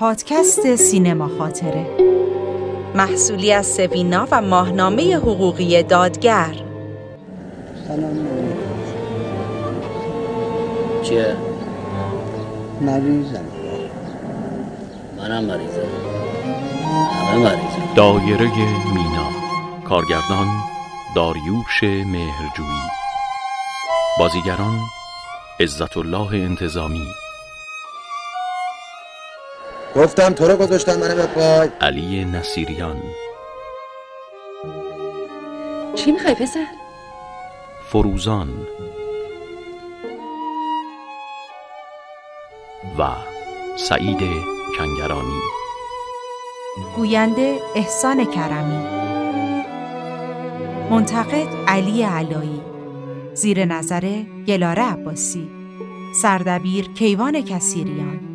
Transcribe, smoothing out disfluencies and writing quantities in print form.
پادکست سینما خاطره، محصولی از سوینا و ماهنامه حقوقی دادگر. سلام. چیه؟ مریضم. منم مریضم. همه مریضم. دایره مینا. کارگردان داریوش مهرجویی. بازیگران عزت الله انتظامی، گفتم تو رو گذاشتم منو به پای. علی نصیریان، چی میخوای پسر؟ فروزان و سعید کنگرانی. گوینده احسان کرمی، منتقد علی علایی، زیر نظر گلاره عباسی، سردبیر کیوان کثیریان.